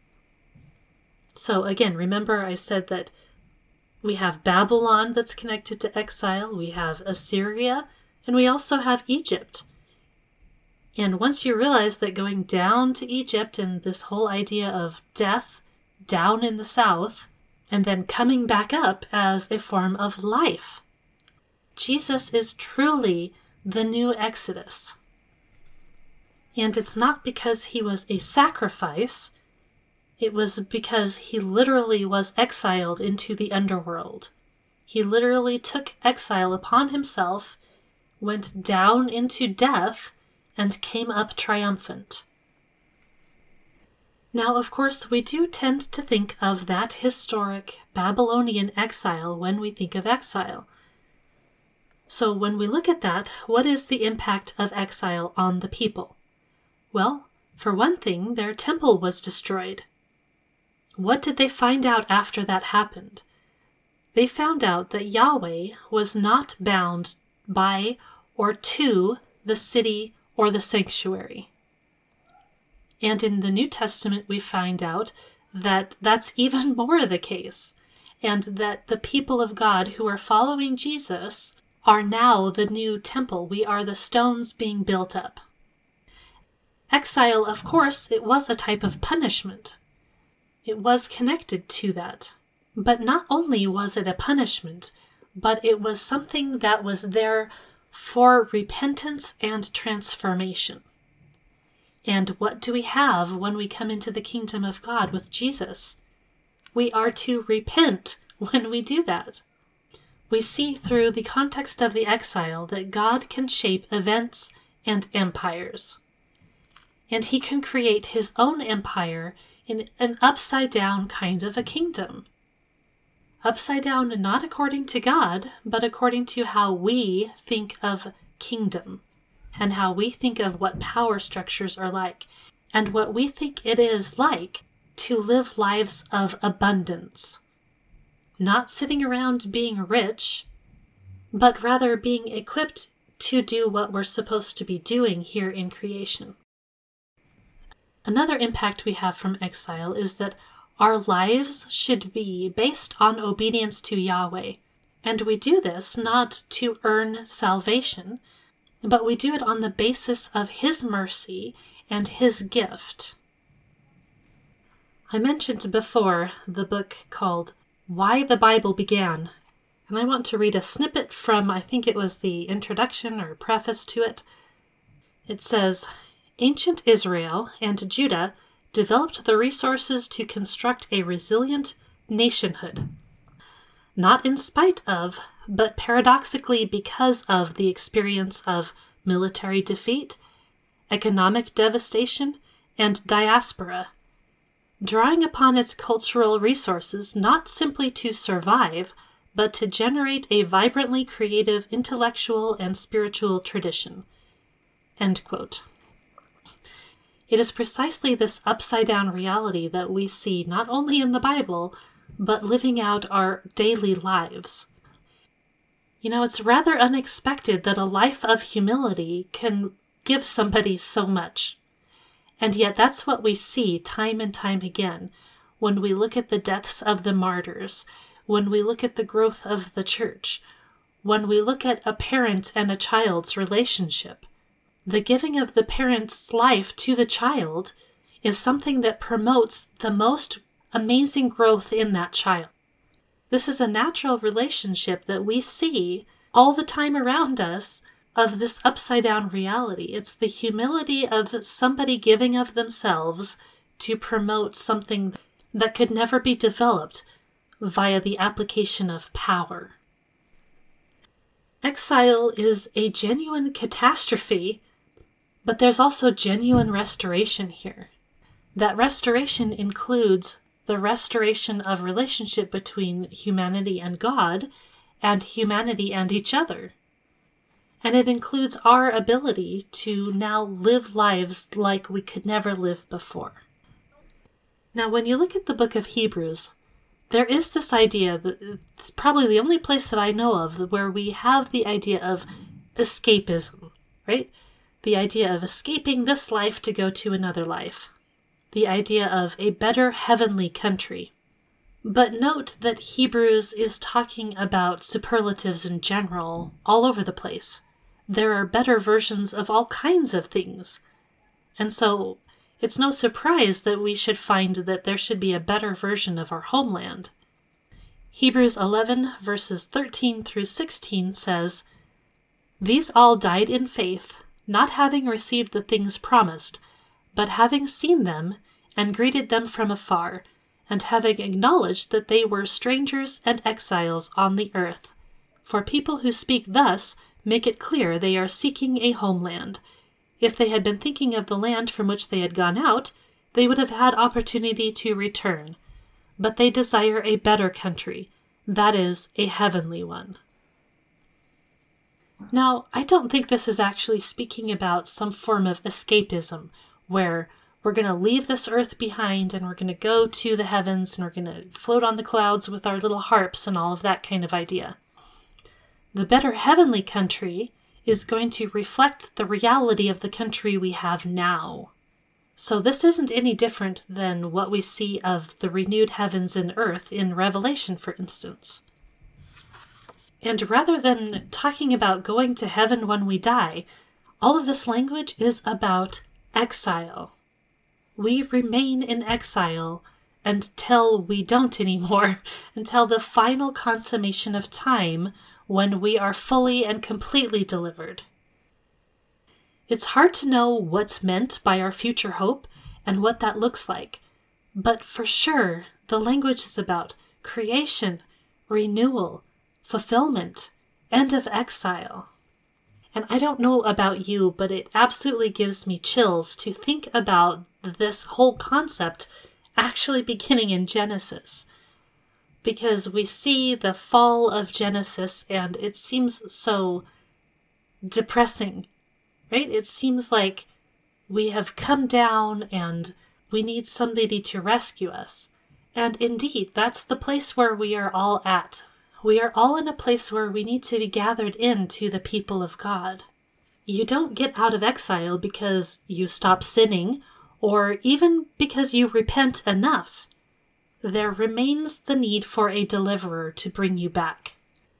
So again, remember I said that we have Babylon that's connected to exile, we have Assyria, and we also have Egypt. And once you realize that going down to Egypt and this whole idea of death down in the south, and then coming back up as a form of life, Jesus is truly the new Exodus. And it's not because he was a sacrifice, it was because he literally was exiled into the underworld. He literally took exile upon himself, went down into death, and came up triumphant. Now, of course, we do tend to think of that historic Babylonian exile when we think of exile. So when we look at that, what is the impact of exile on the people? Well, for one thing, their temple was destroyed. What did they find out after that happened? They found out that Yahweh was not bound by or to the city or the sanctuary. And in the New Testament, we find out that that's even more the case, and that the people of God who are following Jesus are now the new temple. We are the stones being built up. Exile, of course, it was a type of punishment. It was connected to that. But not only was it a punishment, but it was something that was there for repentance and transformation. And what do we have when we come into the kingdom of God with Jesus? We are to repent when we do that. We see through the context of the exile that God can shape events and empires. And he can create his own empire in an upside-down kind of a kingdom. Upside down not according to God, but according to how we think of kingdom, and how we think of what power structures are like, and what we think it is like to live lives of abundance. Not sitting around being rich, but rather being equipped to do what we're supposed to be doing here in creation. Another impact we have from exile is that our lives should be based on obedience to Yahweh. And we do this not to earn salvation, but we do it on the basis of his mercy and his gift. I mentioned before the book called Why the Bible Began, and I want to read a snippet from, I think it was the introduction or preface to it. It says, "Ancient Israel and Judah developed the resources to construct a resilient nationhood. Not in spite of, but paradoxically because of the experience of military defeat, economic devastation, and diaspora. drawing upon its cultural resources not simply to survive, but to generate a vibrantly creative intellectual and spiritual tradition." End quote. It is precisely this upside-down reality that we see not only in the Bible, but living out our daily lives. You know, it's rather unexpected that a life of humility can give somebody so much. And yet that's what we see time and time again when we look at the deaths of the martyrs, when we look at the growth of the church, when we look at a parent and a child's relationship. The giving of the parent's life to the child is something that promotes the most amazing growth in that child. This is a natural relationship that we see all the time around us of this upside-down reality. It's the humility of somebody giving of themselves to promote something that could never be developed via the application of power. Exile is a genuine catastrophe, but there's also genuine restoration here. That restoration includes the restoration of relationship between humanity and God, and humanity and each other. And it includes our ability to now live lives like we could never live before. Now, when you look at the book of Hebrews, there is this idea that it's probably the only place that I know of where we have the idea of escapism, right? The idea of escaping this life to go to another life. The idea of a better heavenly country. But note that Hebrews is talking about superlatives in general all over the place. There are better versions of all kinds of things. And so it's no surprise that we should find that there should be a better version of our homeland. Hebrews eleven verses thirteen through sixteen says, "These all died in faith, not having received the things promised, but having seen them and greeted them from afar, and having acknowledged that they were strangers and exiles on the earth. For people who speak thus make it clear they are seeking a homeland. If they had been thinking of the land from which they had gone out, they would have had opportunity to return. But they desire a better country, that is, a heavenly one." Now, I don't think this is actually speaking about some form of escapism, where we're going to leave this earth behind and we're going to go to the heavens and we're going to float on the clouds with our little harps and all of that kind of idea. The better heavenly country is going to reflect the reality of the country we have now. So this isn't any different than what we see of the renewed heavens and earth in Revelation, for instance. And rather than talking about going to heaven when we die, all of this language is about exile. We remain in exile until we don't anymore, until the final consummation of time when we are fully and completely delivered. It's hard to know what's meant by our future hope and what that looks like, but for sure, the language is about creation, renewal, fulfillment, end of exile. And I don't know about you, but it absolutely gives me chills to think about this whole concept actually beginning in Genesis. Because we see the fall of Genesis and it seems so depressing, right? It seems like we have come down and we need somebody to rescue us. And indeed, that's the place where we are all at. We are all in a place where we need to be gathered into the people of God. You don't get out of exile because you stop sinning, or even because you repent enough. There remains the need for a deliverer to bring you back.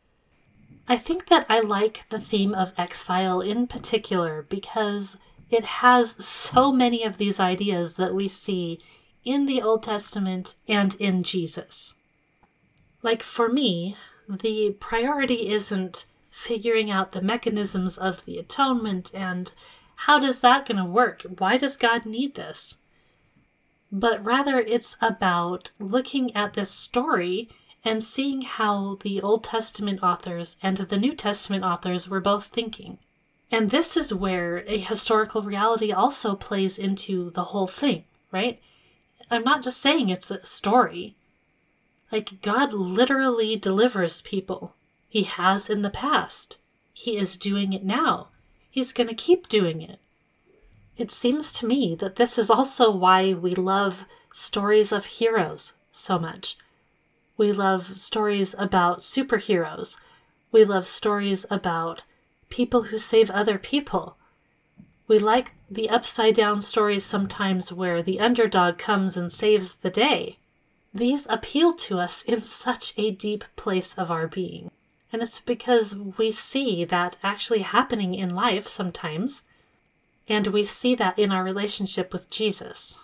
I think that I like the theme of exile in particular because it has so many of these ideas that we see in the Old Testament and in Jesus. Like for me, the priority isn't figuring out the mechanisms of the atonement and how does that going to work? Why does God need this? But rather it's about looking at this story and seeing how the Old Testament authors and the New Testament authors were both thinking. And this is where a historical reality also plays into the whole thing, right? I'm not just saying it's a story. Like, God literally delivers people. He has in the past. He is doing it now. He's going to keep doing it. It seems to me that this is also why we love stories of heroes so much. We love stories about superheroes. We love stories about people who save other people. We like the upside-down stories sometimes where the underdog comes and saves the day. These appeal to us in such a deep place of our being. And it's because we see that actually happening in life sometimes, and we see that in our relationship with Jesus.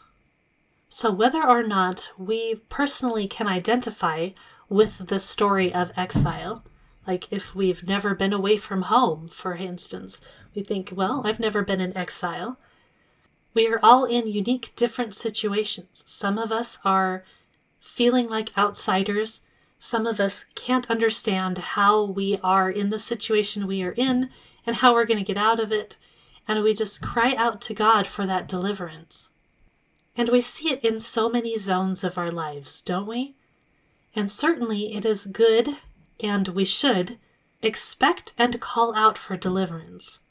So whether or not we personally can identify with the story of exile, like if we've never been away from home, for instance, we think, well, I've never been in exile. We are all in unique, different situations. Some of us are feeling like outsiders. Some of us can't understand how we are in the situation we are in and how we're going to get out of it. And we just cry out to God for that deliverance. And we see it in so many zones of our lives, don't we? And certainly it is good, and we should, expect and call out for deliverance.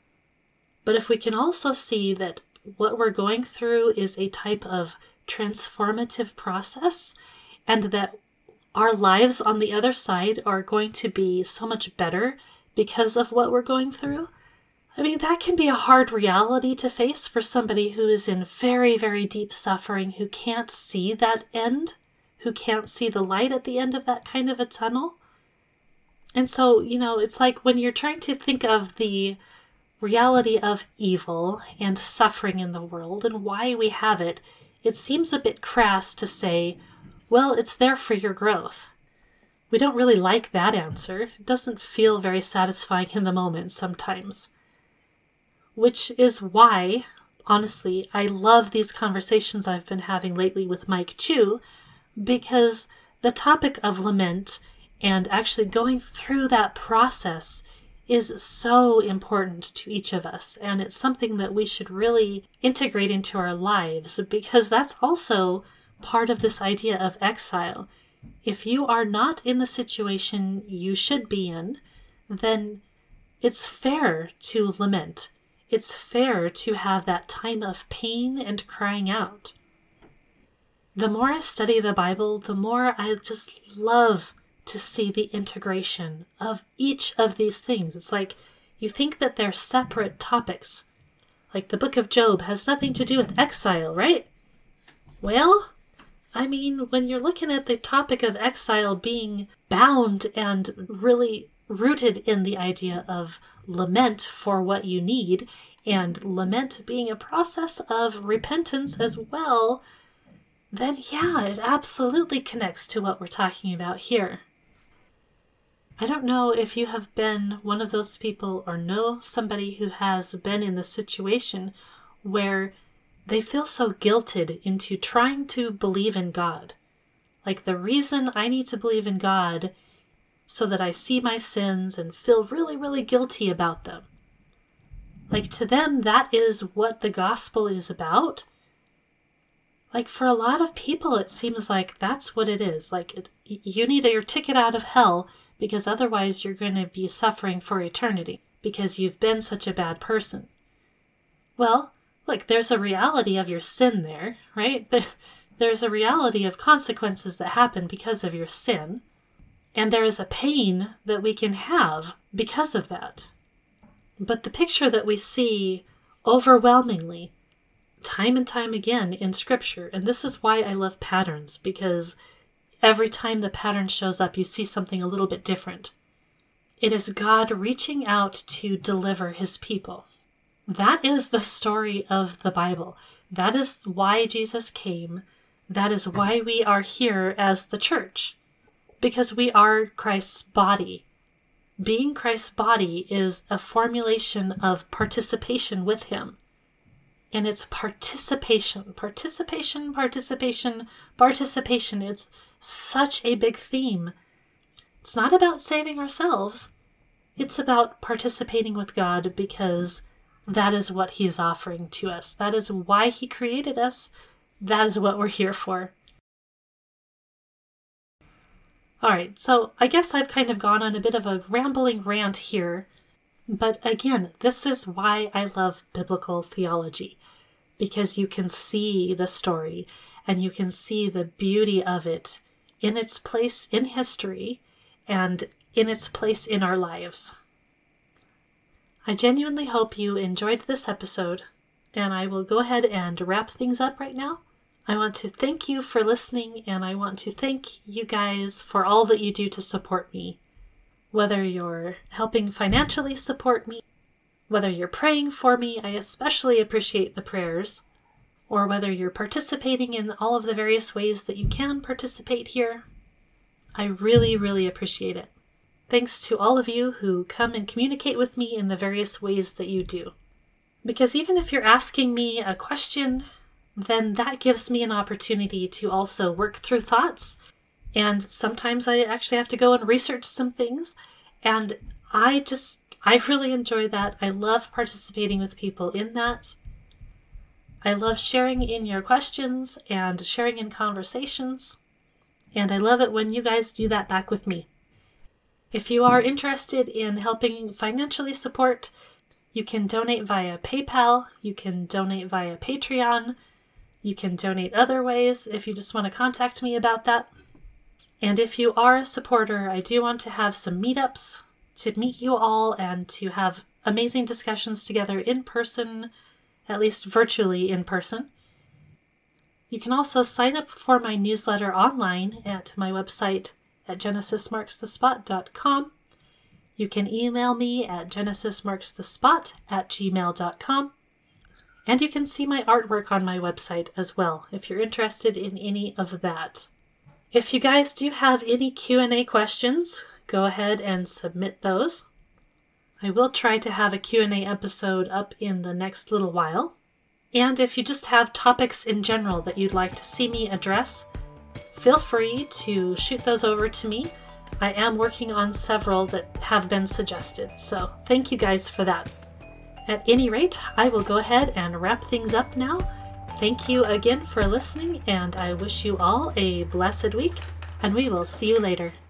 But if we can also see that what we're going through is a type of transformative process, and that our lives on the other side are going to be so much better because of what we're going through, I mean, that can be a hard reality to face for somebody who is in very, very deep suffering, who can't see that end, who can't see the light at the end of that kind of a tunnel. And so, you know, it's like when you're trying to think of the reality of evil and suffering in the world and why we have it, it seems a bit crass to say, well, it's there for your growth. We don't really like that answer. It doesn't feel very satisfying in the moment sometimes. Which is why, honestly, I love these conversations I've been having lately with Mike Chu, because the topic of lament and actually going through that process is so important to each of us, and it's something that we should really integrate into our lives, because that's also part of this idea of exile. If you are not in the situation you should be in, then it's fair to lament. It's fair to have that time of pain and crying out. The more I study the Bible, the more I just love to see the integration of each of these things. It's like you think that they're separate topics. Like the book of Job has nothing to do with exile, right? Well, I mean, when you're looking at the topic of exile being bound and really rooted in the idea of lament for what you need, and lament being a process of repentance as well, then yeah, it absolutely connects to what we're talking about here. I don't know if you have been one of those people or know somebody who has been in the situation where they feel so guilted into trying to believe in God. Like, the reason I need to believe in God so that I see my sins and feel really, really guilty about them. Like, to them, that is what the gospel is about. Like, for a lot of people, it seems like that's what it is. Like, it, you need your ticket out of hell because otherwise you're going to be suffering for eternity because you've been such a bad person. Well, look, there's a reality of your sin there, right? There's a reality of consequences that happen because of your sin. And there is a pain that we can have because of that. But the picture that we see overwhelmingly, time and time again in Scripture, and this is why I love patterns, because every time the pattern shows up, you see something a little bit different. It is God reaching out to deliver his people. That is the story of the Bible. That is why Jesus came. That is why we are here as the church. Because we are Christ's body. Being Christ's body is a formulation of participation with him. And it's participation, participation, participation, participation. It's such a big theme. It's not about saving ourselves. It's about participating with God because that is what he is offering to us. That is why he created us. that is what we're here for. Alright, so I guess I've kind of gone on a bit of a rambling rant here, but again, this is why I love biblical theology, because you can see the story and you can see the beauty of it in its place in history and in its place in our lives. I genuinely hope you enjoyed this episode, and I will go ahead and wrap things up right now. I want to thank you for listening, and I want to thank you guys for all that you do to support me. Whether you're helping financially support me, whether you're praying for me, I especially appreciate the prayers, or whether you're participating in all of the various ways that you can participate here, I really, really appreciate it. Thanks to all of you who come and communicate with me in the various ways that you do. Because even if you're asking me a question, then that gives me an opportunity to also work through thoughts. And sometimes I actually have to go and research some things. And I just, I really enjoy that. I love participating with people in that. I love sharing in your questions and sharing in conversations. And I love it when you guys do that back with me. If you are interested in helping financially support, you can donate via PayPal, you can donate via Patreon, you can donate other ways if you just want to contact me about that. And if you are a supporter, I do want to have some meetups to meet you all and to have amazing discussions together in person, at least virtually in person. You can also sign up for my newsletter online at my website at genesis marks the spot dot com. You can email me at genesis marks the spot at gmail dot com. And you can see my artwork on my website as well, if you're interested in any of that. If you guys do have any Q and A questions, go ahead and submit those. I will try to have a Q and A episode up in the next little while. And if you just have topics in general that you'd like to see me address, feel free to shoot those over to me. I am working on several that have been suggested, so thank you guys for that. At any rate, I will go ahead and wrap things up now. Thank you again for listening, and I wish you all a blessed week, and we will see you later.